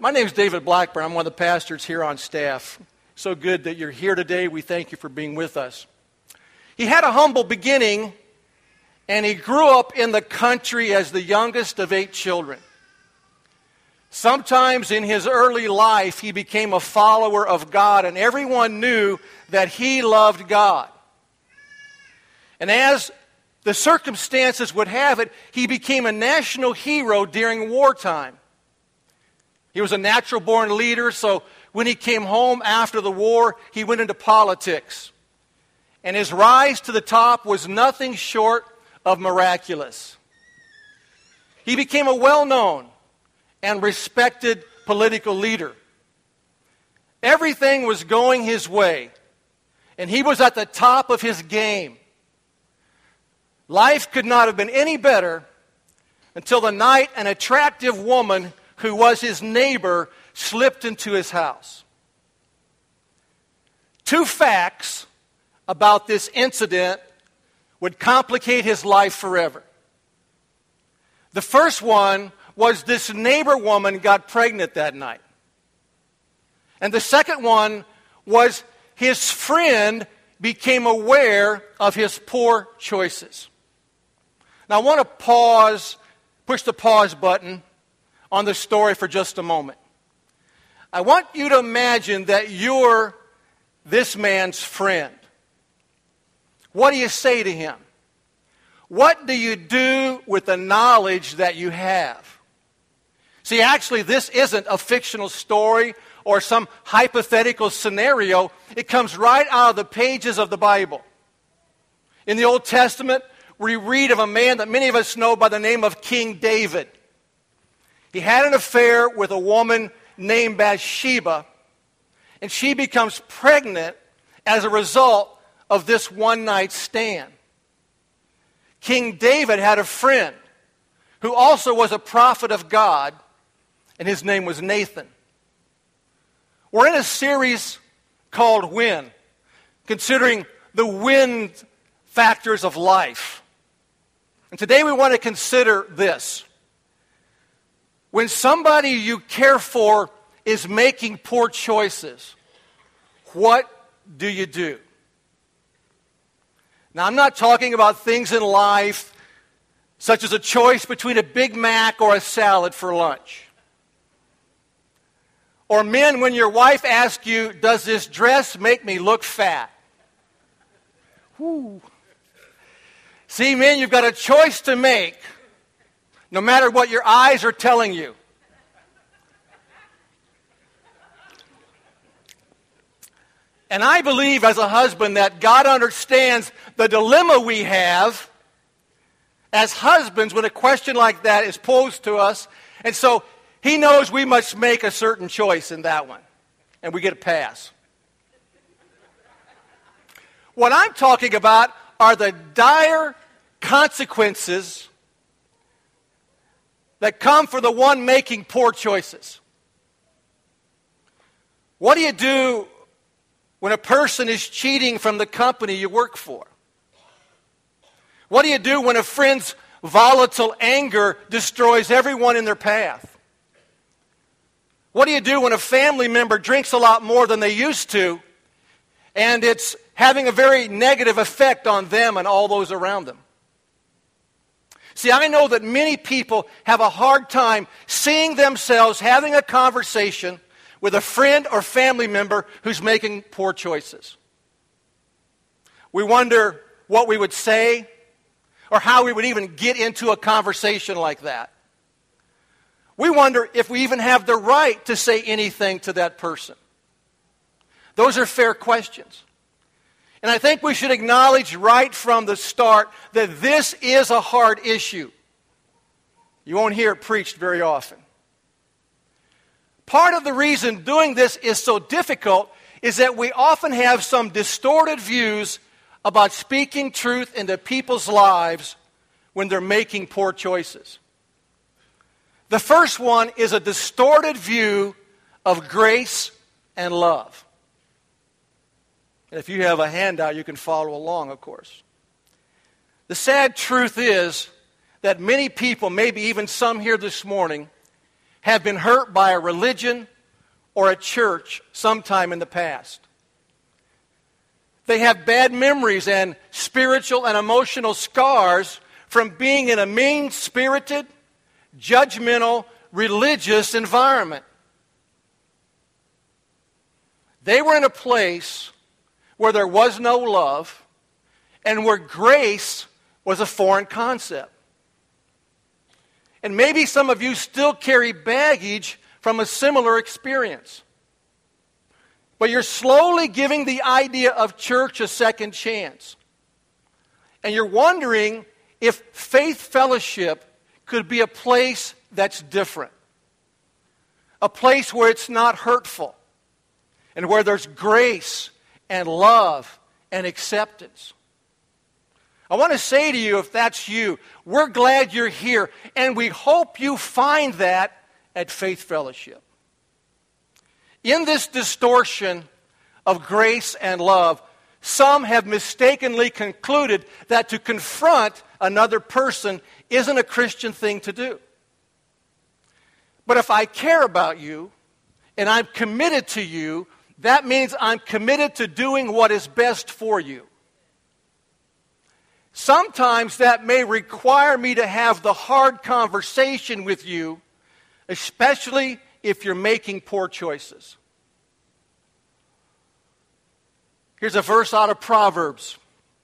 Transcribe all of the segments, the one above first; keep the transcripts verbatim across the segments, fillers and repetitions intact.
My name is David Blackburn. I'm one of the pastors here on staff. So good that you're here today. We thank you for being with us. He had a humble beginning, and he grew up in the country as the youngest of eight children. Sometimes in his early life, he became a follower of God, and everyone knew that he loved God. And as the circumstances would have it, he became a national hero during wartime. He was a natural-born leader, so when he came home after the war, he went into politics. And his rise to the top was nothing short of miraculous. He became a well-known and respected political leader. Everything was going his way, and he was at the top of his game. Life could not have been any better until the night an attractive woman who was his neighbor slipped into his house. Two facts about this incident would complicate his life forever. The first one was this neighbor woman got pregnant that night. And the second one was his friend became aware of his poor choices. Now I want to pause, push the pause button on the story for just a moment. I want you to imagine that you're this man's friend. What do you say to him? What do you do with the knowledge that you have? See, actually, this isn't a fictional story or some hypothetical scenario. It comes right out of the pages of the Bible. In the Old Testament, we read of a man that many of us know by the name of King David. He had an affair with a woman named Bathsheba, and she becomes pregnant as a result of this one-night stand. King David had a friend who also was a prophet of God, and his name was Nathan. We're in a series called Win, considering the win factors of life. And today we want to consider this. When somebody you care for is making poor choices, what do you do? Now, I'm not talking about things in life such as a choice between a Big Mac or a salad for lunch. Or men, when your wife asks you, does this dress make me look fat? Whew. See, men, you've got a choice to make, no matter what your eyes are telling you. And I believe as a husband that God understands the dilemma we have as husbands when a question like that is posed to us. And so he knows we must make a certain choice in that one. And we get a pass. What I'm talking about are the dire consequences that come for the one making poor choices. What do you do when a person is cheating from the company you work for? What do you do when a friend's volatile anger destroys everyone in their path? What do you do when a family member drinks a lot more than they used to, and it's having a very negative effect on them and all those around them? See, I know that many people have a hard time seeing themselves having a conversation with a friend or family member who's making poor choices. We wonder what we would say or how we would even get into a conversation like that. We wonder if we even have the right to say anything to that person. Those are fair questions. And I think we should acknowledge right from the start that this is a hard issue. You won't hear it preached very often. Part of the reason doing this is so difficult is that we often have some distorted views about speaking truth into people's lives when they're making poor choices. The first one is a distorted view of grace and love. And if you have a handout, you can follow along, of course. The sad truth is that many people, maybe even some here this morning, have been hurt by a religion or a church sometime in the past. They have bad memories and spiritual and emotional scars from being in a mean-spirited, judgmental, religious environment. They were in a place where there was no love and where grace was a foreign concept. And maybe some of you still carry baggage from a similar experience. But you're slowly giving the idea of church a second chance. And you're wondering if Faith Fellowship could be a place that's different. A place where it's not hurtful. And where there's grace and love and acceptance. I want to say to you, if that's you, we're glad you're here. And we hope you find that at Faith Fellowship. In this distortion of grace and love, some have mistakenly concluded that to confront another person isn't a Christian thing to do. But if I care about you and I'm committed to you, that means I'm committed to doing what is best for you. Sometimes that may require me to have the hard conversation with you, especially if you're making poor choices. Here's a verse out of Proverbs.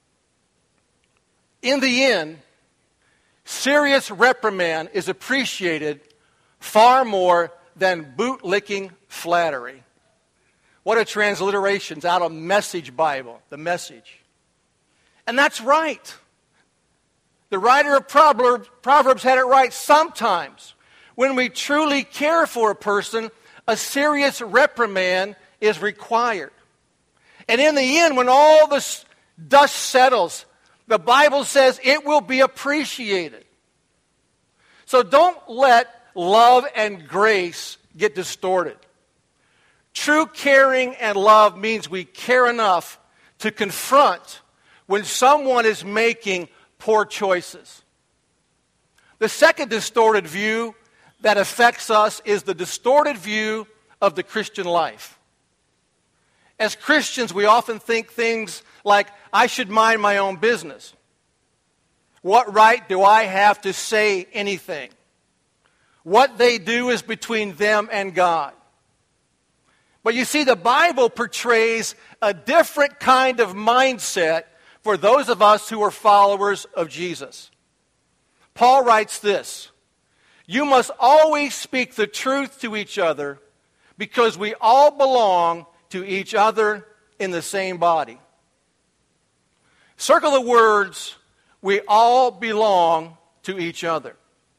In the end, serious reprimand is appreciated far more than boot-licking flattery. What a transliteration. It's out of Message Bible, the Message. And that's right. The writer of Proverbs, Proverbs had it right. Sometimes, when we truly care for a person, a serious reprimand is required. And in the end, when all the dust settles, the Bible says it will be appreciated. So don't let love and grace get distorted. True caring and love means we care enough to confront when someone is making poor choices. The second distorted view that affects us is the distorted view of the Christian life. As Christians, we often think things like, I should mind my own business. What right do I have to say anything? What they do is between them and God. But you see, the Bible portrays a different kind of mindset for those of us who are followers of Jesus. Paul writes this, you must always speak the truth to each other because we all belong to each other in the same body. Circle the words, we all belong to each other.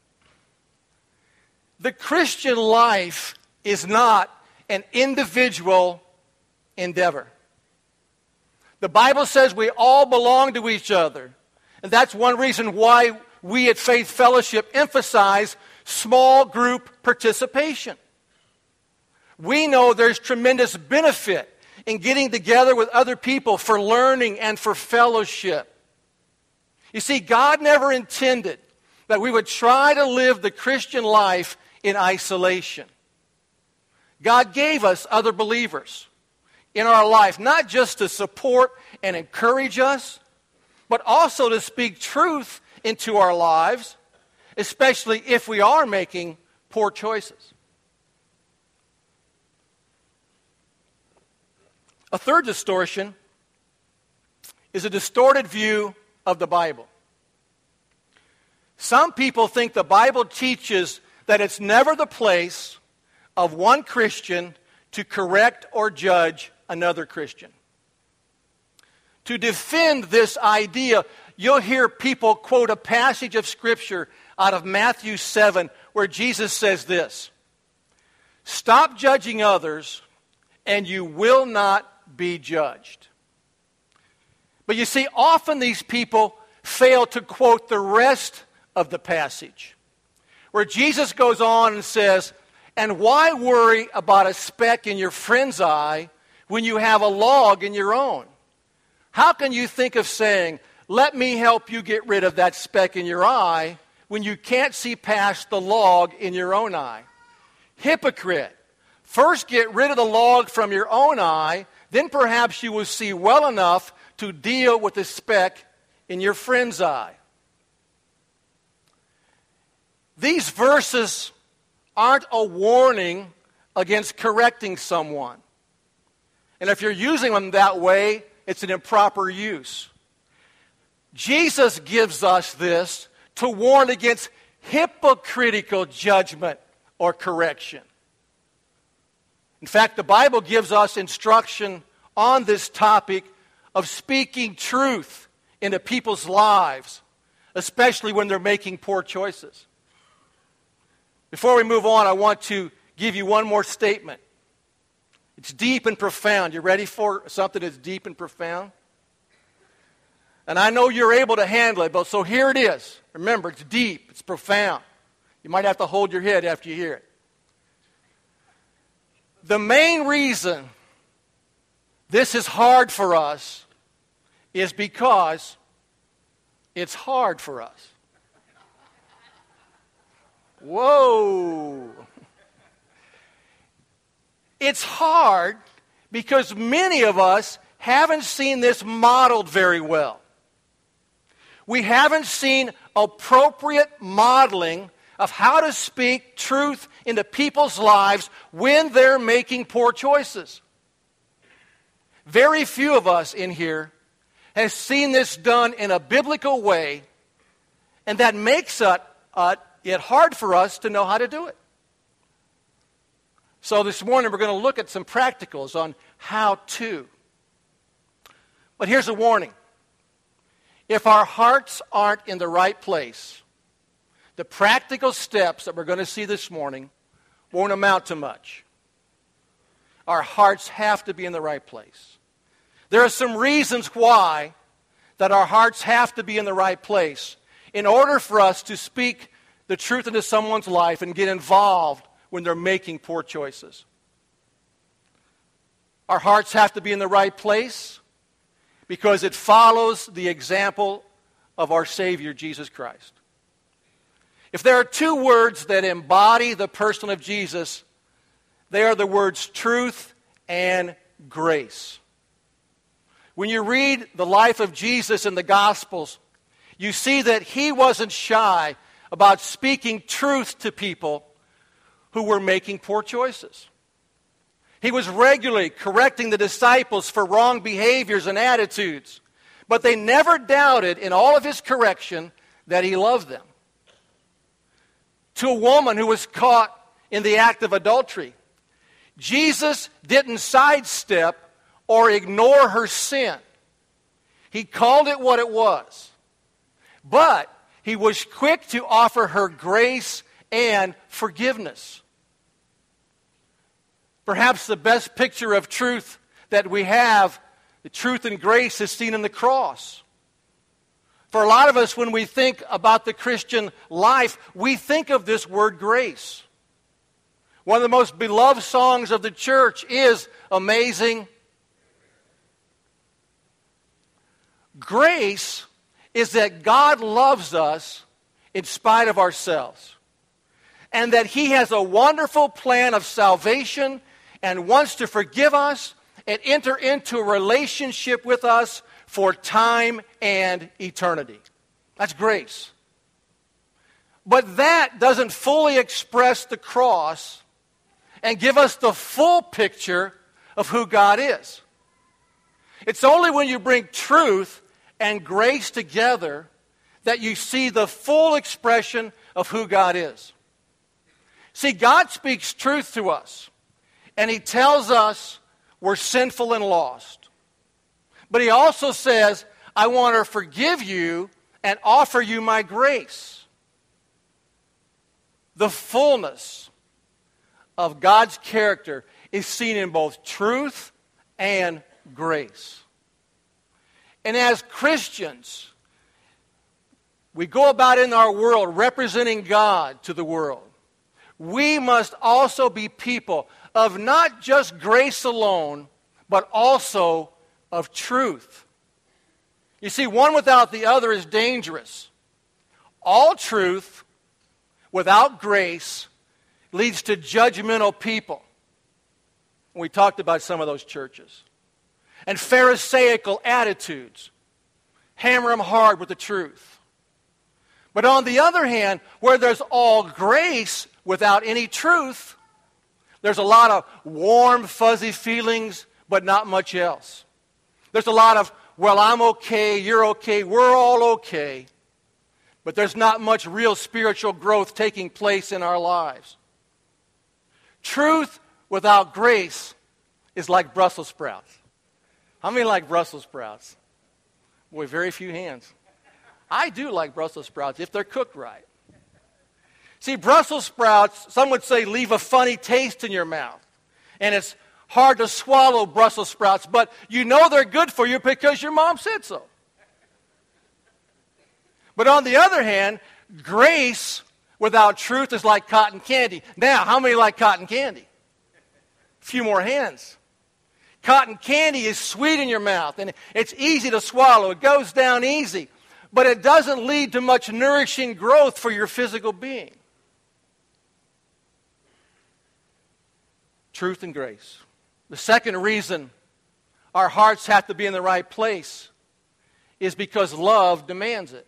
The Christian life is not an individual endeavor. The Bible says we all belong to each other. And that's one reason why we at Faith Fellowship emphasize small group participation. We know there's tremendous benefit in getting together with other people for learning and for fellowship. You see, God never intended that we would try to live the Christian life in isolation. God gave us other believers in our life, not just to support and encourage us, but also to speak truth into our lives, especially if we are making poor choices. A third distortion is a distorted view of the Bible. Some people think the Bible teaches that it's never the place of one Christian to correct or judge another Christian. To defend this idea, you'll hear people quote a passage of Scripture out of Matthew seven where Jesus says this, stop judging others and you will not be judged. But you see, often these people fail to quote the rest of the passage, where Jesus goes on and says, and why worry about a speck in your friend's eye when you have a log in your own? How can you think of saying, let me help you get rid of that speck in your eye when you can't see past the log in your own eye? Hypocrite, first get rid of the log from your own eye, then perhaps you will see well enough to deal with the speck in your friend's eye. These verses aren't a warning against correcting someone. And if you're using them that way, it's an improper use. Jesus gives us this to warn against hypocritical judgment or correction. In fact, the Bible gives us instruction on this topic of speaking truth into people's lives, especially when they're making poor choices. Before we move on, I want to give you one more statement. It's deep and profound. You ready for something that's deep and profound? And I know you're able to handle it, but so here it is. Remember, it's deep, it's profound. You might have to hold your head after you hear it. The main reason this is hard for us is because it's hard for us. Whoa. It's hard because many of us haven't seen this modeled very well. We haven't seen appropriate modeling of how to speak truth into people's lives when they're making poor choices. Very few of us in here have seen this done in a biblical way, and that makes it, uh, it hard for us to know how to do it. So this morning we're going to look at some practicals on how to. But here's a warning. If our hearts aren't in the right place, the practical steps that we're going to see this morning won't amount to much. Our hearts have to be in the right place. There are some reasons why that our hearts have to be in the right place in order for us to speak the truth into someone's life and get involved when they're making poor choices. Our hearts have to be in the right place because it follows the example of our Savior, Jesus Christ. If there are two words that embody the person of Jesus, they are the words truth and grace. When you read the life of Jesus in the Gospels, you see that he wasn't shy about speaking truth to people who were making poor choices. He was regularly correcting the disciples for wrong behaviors and attitudes, but they never doubted in all of his correction that he loved them. To a woman who was caught in the act of adultery, Jesus didn't sidestep or ignore her sin. He called it what it was. But he was quick to offer her grace and forgiveness. Perhaps the best picture of truth that we have, the truth and grace, is seen in the cross. For a lot of us, when we think about the Christian life, we think of this word grace. One of the most beloved songs of the church is Amazing. Grace is that God loves us in spite of ourselves, and that he has a wonderful plan of salvation and wants to forgive us and enter into a relationship with us for time and eternity. That's grace. But that doesn't fully express the cross and give us the full picture of who God is. It's only when you bring truth and grace together that you see the full expression of who God is. See, God speaks truth to us, and he tells us we're sinful and lost. But he also says, I want to forgive you and offer you my grace. The fullness of God's character is seen in both truth and grace. And as Christians, we go about in our world representing God to the world. We must also be people of not just grace alone, but also of truth. You see, one without the other is dangerous. All truth without grace leads to judgmental people. We talked about some of those churches. And Pharisaical attitudes. Hammer them hard with the truth. But on the other hand, where there's all grace without any truth, there's a lot of warm, fuzzy feelings, but not much else. There's a lot of, well, I'm okay, you're okay, we're all okay. But there's not much real spiritual growth taking place in our lives. Truth without grace is like Brussels sprouts. How many like Brussels sprouts? Boy, very few hands. I do like Brussels sprouts if they're cooked right. See, Brussels sprouts, some would say, leave a funny taste in your mouth. And it's hard to swallow Brussels sprouts, but you know they're good for you because your mom said so. But on the other hand, grace without truth is like cotton candy. Now, how many like cotton candy? A few more hands. Cotton candy is sweet in your mouth, and it's easy to swallow. It goes down easy, but it doesn't lead to much nourishing growth for your physical being. Truth and grace. The second reason our hearts have to be in the right place is because love demands it.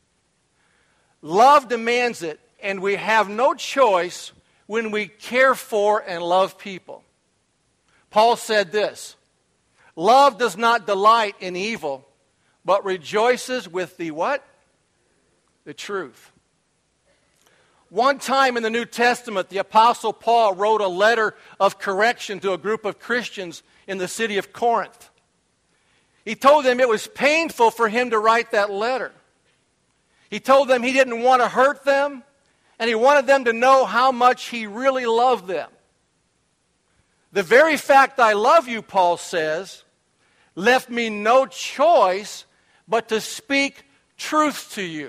Love demands it, and we have no choice when we care for and love people. Paul said this, love does not delight in evil, but rejoices with the what? The truth. One time in the New Testament, the Apostle Paul wrote a letter of correction to a group of Christians in the city of Corinth. He told them it was painful for him to write that letter. He told them he didn't want to hurt them, and he wanted them to know how much he really loved them. The very fact I love you, Paul says, left me no choice but to speak truth to you.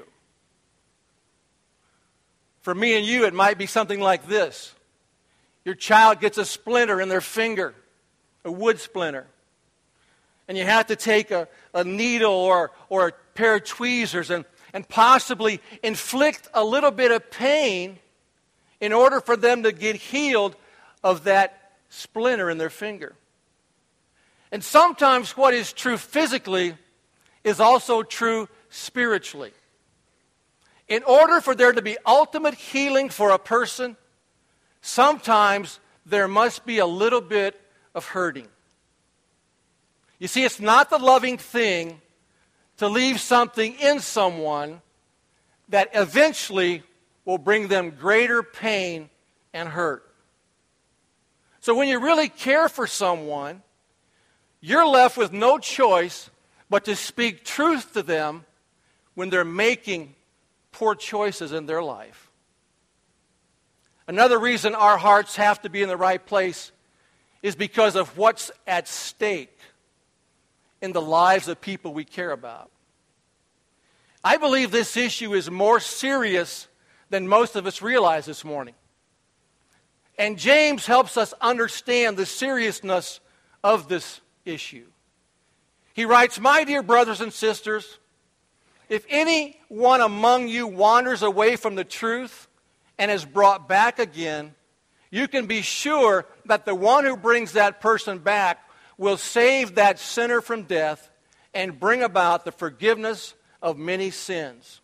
For me and you, it might be something like this. Your child gets a splinter in their finger, a wood splinter. And you have to take a, a needle or, or a pair of tweezers and, and possibly inflict a little bit of pain in order for them to get healed of that splinter in their finger. And sometimes what is true physically is also true spiritually. In order for there to be ultimate healing for a person, sometimes there must be a little bit of hurting. You see, it's not the loving thing to leave something in someone that eventually will bring them greater pain and hurt. So when you really care for someone, you're left with no choice but to speak truth to them when they're making poor choices in their life. Another reason our hearts have to be in the right place is because of what's at stake in the lives of people we care about. I believe this issue is more serious than most of us realize this morning. And James helps us understand the seriousness of this issue. He writes, "My dear brothers and sisters, if anyone among you wanders away from the truth and is brought back again, you can be sure that the one who brings that person back will save that sinner from death and bring about the forgiveness of many sins."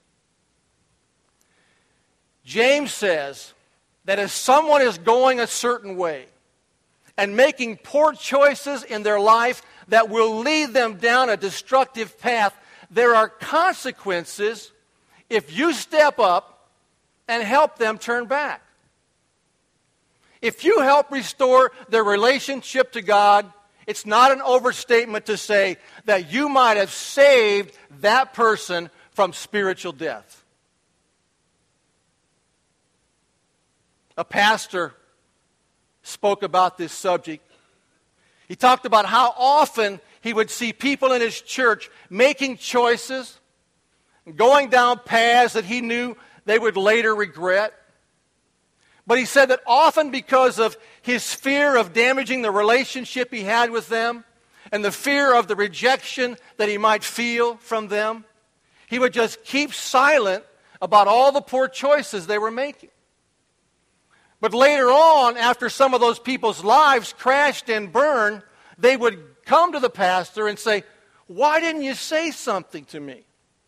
James says that if someone is going a certain way and making poor choices in their life that will lead them down a destructive path, there are consequences if you step up and help them turn back. If you help restore their relationship to God, it's not an overstatement to say that you might have saved that person from spiritual death. A pastor spoke about this subject. He talked about how often he would see people in his church making choices, going down paths that he knew they would later regret. But he said that often because of his fear of damaging the relationship he had with them and the fear of the rejection that he might feel from them, he would just keep silent about all the poor choices they were making. But later on, after some of those people's lives crashed and burned, they would come to the pastor and say, "Why didn't you say something to me?"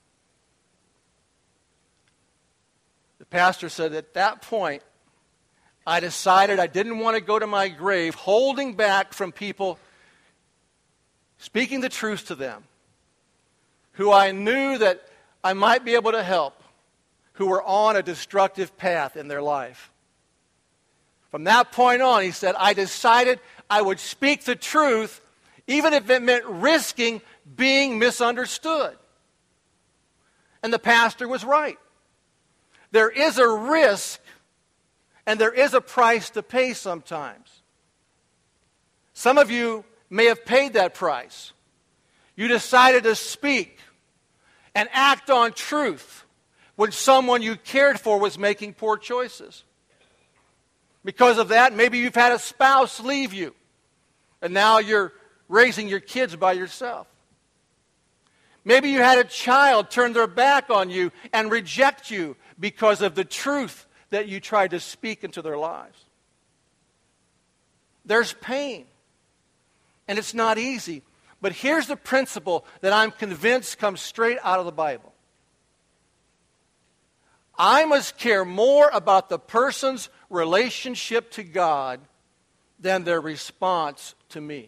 The pastor said, "At that point, I decided I didn't want to go to my grave holding back from people, speaking the truth to them, who I knew that I might be able to help, who were on a destructive path in their life." From that point on, he said, I decided I would speak the truth, even if it meant risking being misunderstood. And the pastor was right. There is a risk, and there is a price to pay sometimes. Some of you may have paid that price. You decided to speak and act on truth when someone you cared for was making poor choices. Because of that, maybe you've had a spouse leave you, and now you're raising your kids by yourself. Maybe you had a child turn their back on you and reject you because of the truth that you tried to speak into their lives. There's pain, and it's not easy. But here's the principle that I'm convinced comes straight out of the Bible. I must care more about the person's relationship to God than their response to me.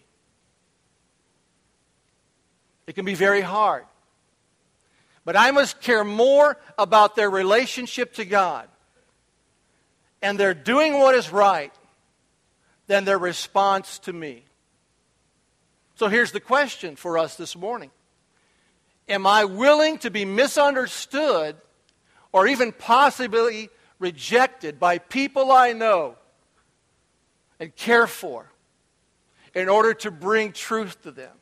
It can be very hard. But I must care more about their relationship to God and their doing what is right than their response to me. So here's the question for us this morning. Am I willing to be misunderstood or even possibly rejected by people I know and care for in order to bring truth to them?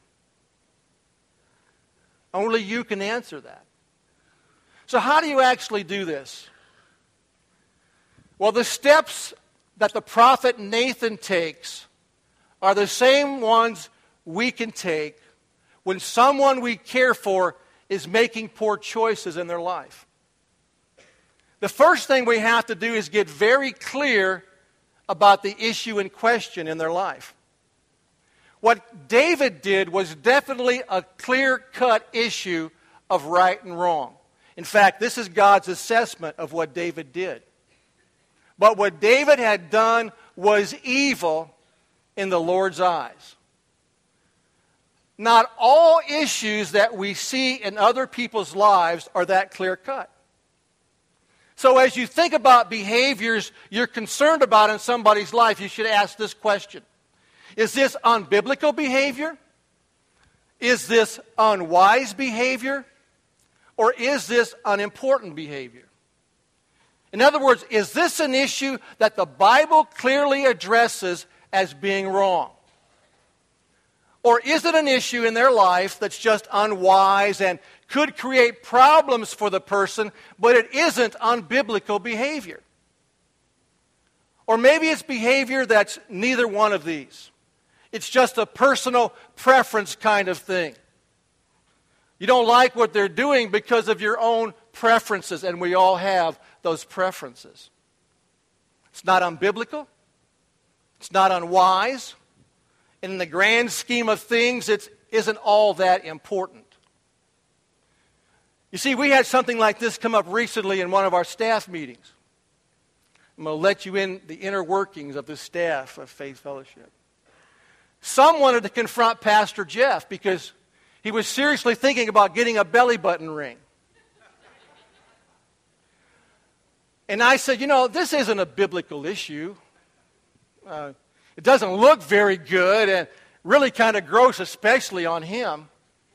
Only you can answer that. So how do you actually do this? Well, the steps that the prophet Nathan takes are the same ones we can take when someone we care for is making poor choices in their life. The first thing we have to do is get very clear about the issue in question in their life. What David did was definitely a clear-cut issue of right and wrong. In fact, this is God's assessment of what David did. But what David had done was evil in the Lord's eyes. Not all issues that we see in other people's lives are that clear-cut. So as you think about behaviors you're concerned about in somebody's life, you should ask this question. Is this unbiblical behavior? Is this unwise behavior? Or is this unimportant behavior? In other words, is this an issue that the Bible clearly addresses as being wrong? Or is it an issue in their life that's just unwise and could create problems for the person, but it isn't unbiblical behavior? Or maybe it's behavior that's neither one of these. It's just a personal preference kind of thing. You don't like what they're doing because of your own preferences, and we all have those preferences. It's not unbiblical. It's not unwise. And in the grand scheme of things, it isn't all that important. You see, we had something like this come up recently in one of our staff meetings. I'm going to let you in the inner workings of the staff of Faith Fellowship. Some wanted to confront Pastor Jeff because he was seriously thinking about getting a belly button ring. And I said, you know, this isn't a biblical issue. Uh, it doesn't look very good and really kind of gross, especially on him.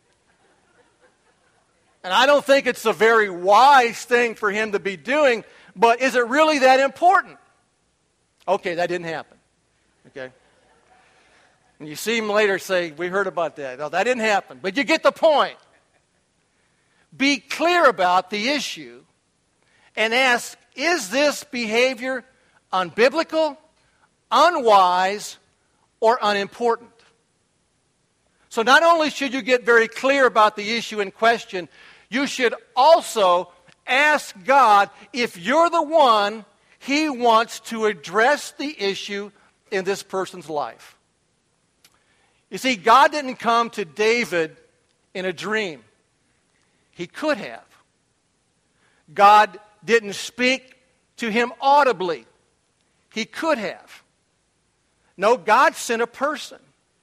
And I don't think it's a very wise thing for him to be doing, but is it really that important? Okay, that didn't happen. Okay? And you see him later say, we heard about that. No, that didn't happen. But you get the point. Be clear about the issue and ask, is this behavior unbiblical, unwise, or unimportant? So not only should you get very clear about the issue in question, you should also ask God if you're the one He wants to address the issue in this person's life. You see, God didn't come to David in a dream. He could have. God didn't speak to him audibly. He could have. No, God sent a person.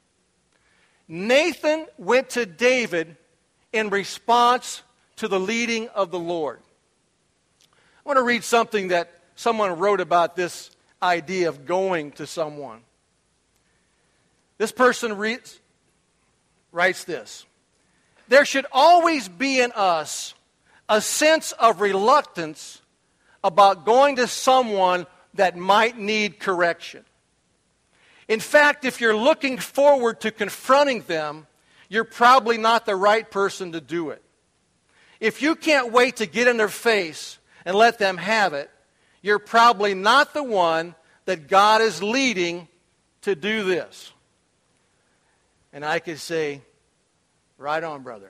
Nathan went to David in response to the leading of the Lord. I want to read something that someone wrote about this idea of going to someone. This person reads, writes this: there should always be in us a sense of reluctance about going to someone that might need correction. In fact, if you're looking forward to confronting them, you're probably not the right person to do it. If you can't wait to get in their face and let them have it, you're probably not the one that God is leading to do this. And I could say, right on, brother.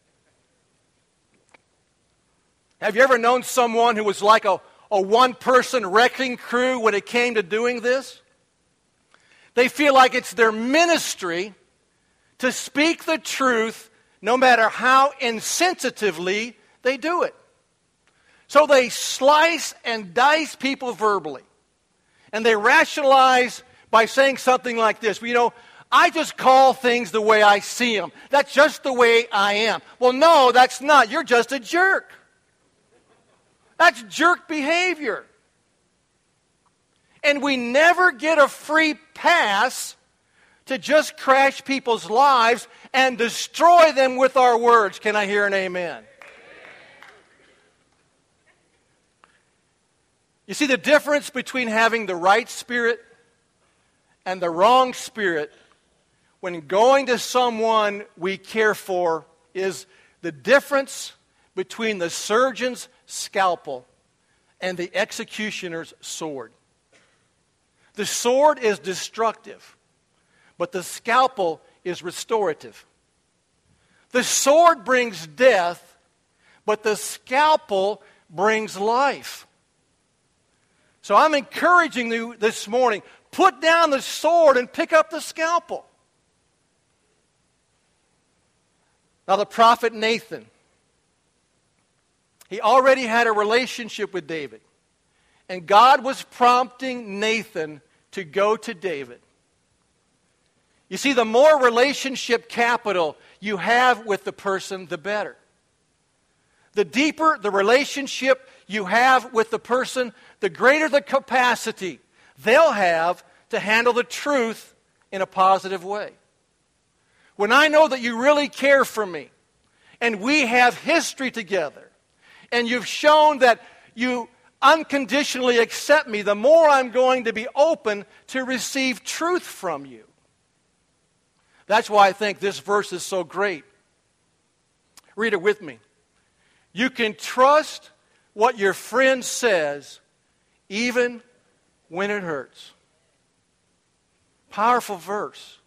Have you ever known someone who was like a, a one-person wrecking crew when it came to doing this? They feel like it's their ministry to speak the truth no matter how insensitively they do it. So they slice and dice people verbally. And they rationalize by saying something like this: well, you know, I just call things the way I see them. That's just the way I am. Well, no, that's not. You're just a jerk. That's jerk behavior. And we never get a free pass to just crash people's lives and destroy them with our words. Can I hear an amen? You see, the difference between having the right spirit and the wrong spirit when going to someone we care for is the difference between the surgeon's scalpel and the executioner's sword. The sword is destructive, but the scalpel is restorative. The sword brings death, but the scalpel brings life. So I'm encouraging you this morning, put down the sword and pick up the scalpel. Now the prophet Nathan, he already had a relationship with David. And God was prompting Nathan to go to David. You see, the more relationship capital you have with the person, the better. The deeper the relationship you have with the person, the greater the capacity they'll have to handle the truth in a positive way. When I know that you really care for me, and we have history together, and you've shown that you unconditionally accept me, the more I'm going to be open to receive truth from you. That's why I think this verse is so great. Read it with me. You can trust what your friend says even when it hurts. Powerful verse.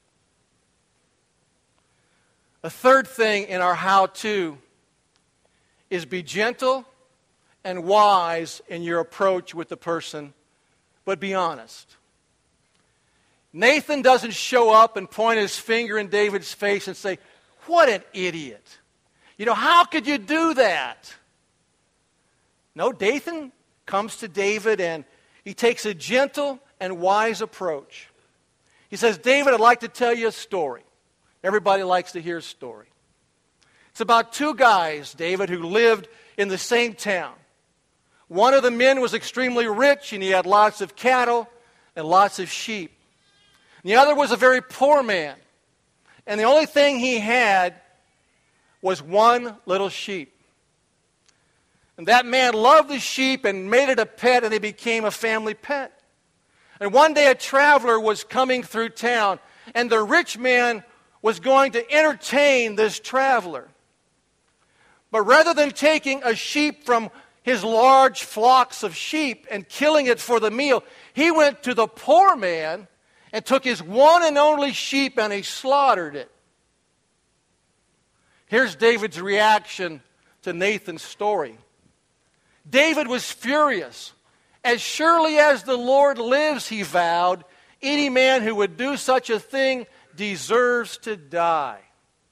A third thing in our how-to is be gentle and wise in your approach with the person, but be honest. Nathan doesn't show up and point his finger in David's face and say, "What an idiot. You know, how could you do that?" No, Nathan comes to David and he takes a gentle and wise approach. He says, "David, I'd like to tell you a story." Everybody likes to hear a story. It's about two guys, David, who lived in the same town. One of the men was extremely rich and he had lots of cattle and lots of sheep. And the other was a very poor man. And the only thing he had was one little sheep. And that man loved the sheep and made it a pet, and it became a family pet. And one day a traveler was coming through town, and the rich man was going to entertain this traveler. But rather than taking a sheep from his large flocks of sheep and killing it for the meal, he went to the poor man and took his one and only sheep and he slaughtered it. Here's David's reaction to Nathan's story. David was furious As surely as the Lord lives, he vowed, any man who would do such a thing deserves to die.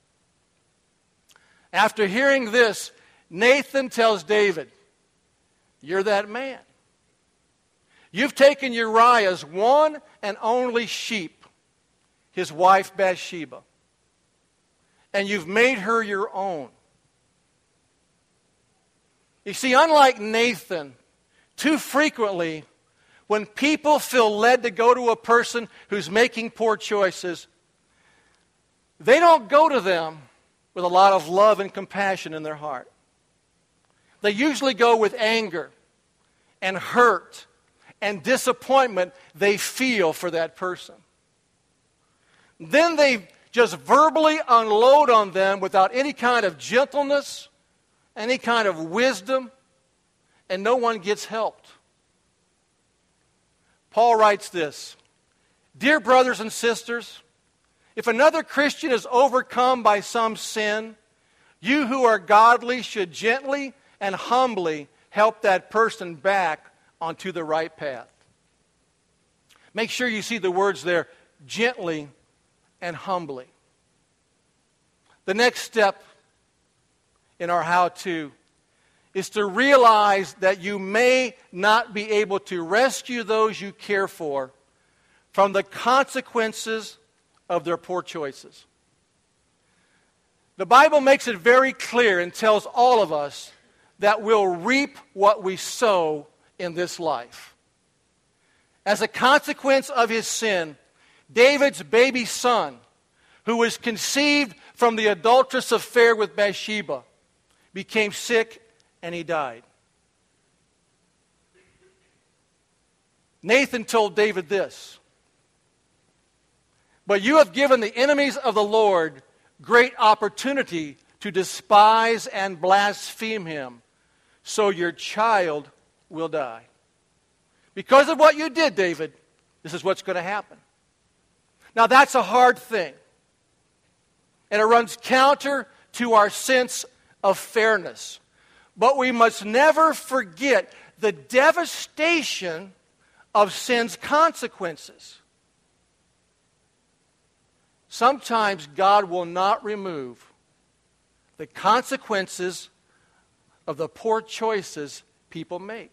After hearing this, Nathan tells David, you're that man. You've taken Uriah's one and only sheep, his wife Bathsheba, and you've made her your own. You see, unlike Nathan, too frequently, when people feel led to go to a person who's making poor choices, they don't go to them with a lot of love and compassion in their heart. They usually go with anger and hurt and disappointment they feel for that person. Then they just verbally unload on them without any kind of gentleness, any kind of wisdom, and no one gets helped. Paul writes this, dear brothers and sisters, if another Christian is overcome by some sin, you who are godly should gently and humbly help that person back onto the right path. Make sure you see the words there, gently and humbly. The next step in our how-to is to realize that you may not be able to rescue those you care for from the consequences of their poor choices. The Bible makes it very clear and tells all of us that we'll reap what we sow in this life. As a consequence of his sin, David's baby son, who was conceived from the adulterous affair with Bathsheba, became sick and he died. Nathan told David this, but you have given the enemies of the Lord great opportunity to despise and blaspheme him, so your child will die. Because of what you did, David, this is what's going to happen. Now that's a hard thing. And it runs counter to our sense of fairness. But we must never forget the devastation of sin's consequences. Sometimes God will not remove the consequences of the poor choices people make.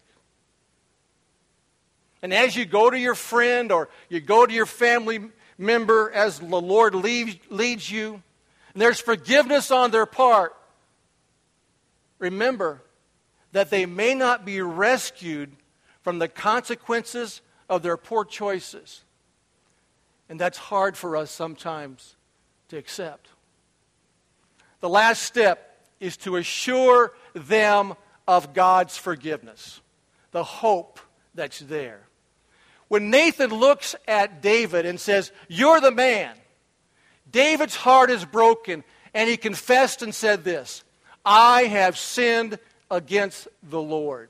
And as you go to your friend or you go to your family member as the Lord leads, leads you, and there's forgiveness on their part, remember that they may not be rescued from the consequences of their poor choices. And that's hard for us sometimes to accept. The last step is to assure them of God's forgiveness, the hope that's there. When Nathan looks at David and says, "You're the man," David's heart is broken, and he confessed and said this, "I have sinned against the Lord."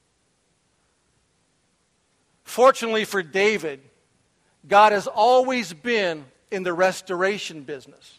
Fortunately for David, God has always been in the restoration business.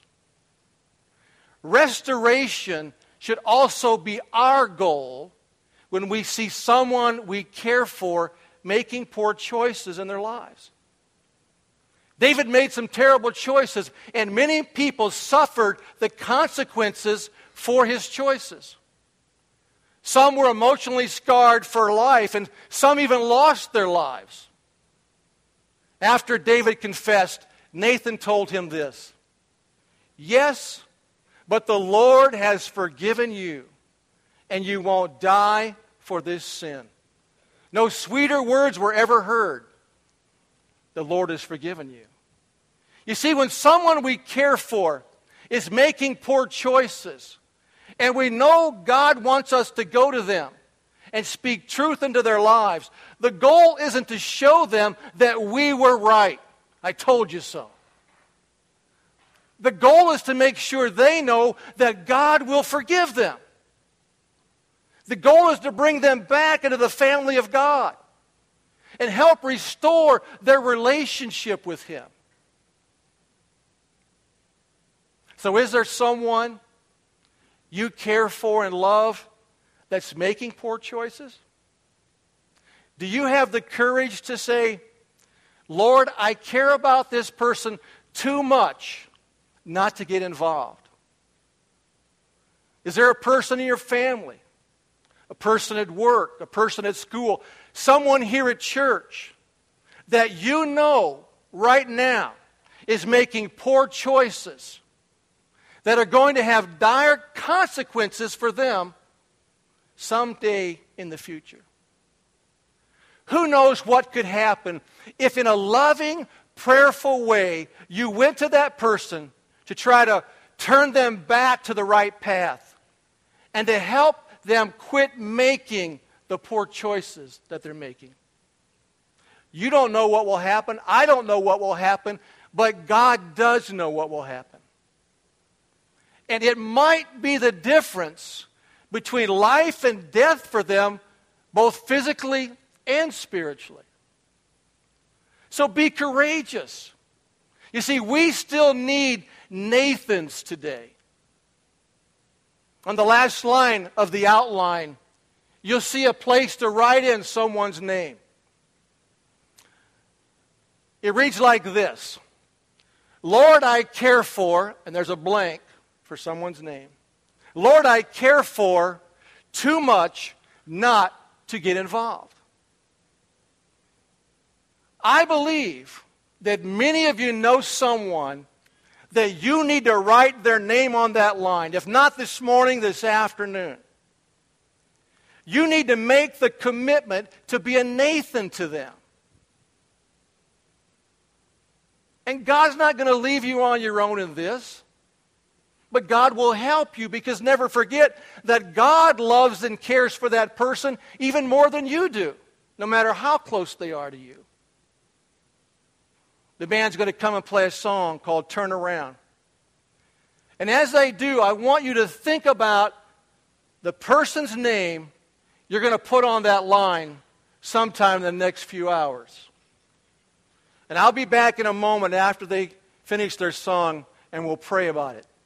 Restoration should also be our goal when we see someone we care for making poor choices in their lives. David made some terrible choices, and many people suffered the consequences for his choices. Some were emotionally scarred for life, and some even lost their lives. After David confessed, Nathan told him this, "Yes, but the Lord has forgiven you, and you won't die for this sin." No sweeter words were ever heard. The Lord has forgiven you. You see, when someone we care for is making poor choices, and we know God wants us to go to them and speak truth into their lives, the goal isn't to show them that we were right. I told you so. The goal is to make sure they know that God will forgive them. The goal is to bring them back into the family of God and help restore their relationship with Him. So is there someone you care for and love that's making poor choices? Do you have the courage to say, Lord, I care about this person too much not to get involved? Is there a person in your family, a person at work, a person at school, someone here at church that you know right now is making poor choices that are going to have dire consequences for them someday in the future? Who knows what could happen if in a loving, prayerful way you went to that person to try to turn them back to the right path and to help them quit making the poor choices that they're making. You don't know what will happen. I don't know what will happen, but God does know what will happen. And it might be the difference between life and death for them, both physically and spiritually. So be courageous. You see, we still need Nathans today. On the last line of the outline, you'll see a place to write in someone's name. It reads like this: Lord, I care for, and there's a blank for someone's name. Lord, I care for too much not to get involved. I believe that many of you know someone that you need to write their name on that line. If not this morning, this afternoon. You need to make the commitment to be a Nathan to them. And God's not going to leave you on your own in this. But God will help you, because never forget that God loves and cares for that person even more than you do, no matter how close they are to you. The band's going to come and play a song called Turn Around. And as they do, I want you to think about the person's name you're going to put on that line sometime in the next few hours. And I'll be back in a moment after they finish their song, and we'll pray about it.